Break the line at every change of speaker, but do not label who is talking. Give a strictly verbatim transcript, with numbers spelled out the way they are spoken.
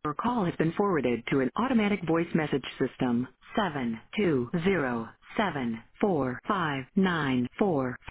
Your call has been forwarded to an automatic voice message system. seven two zero seven four five nine four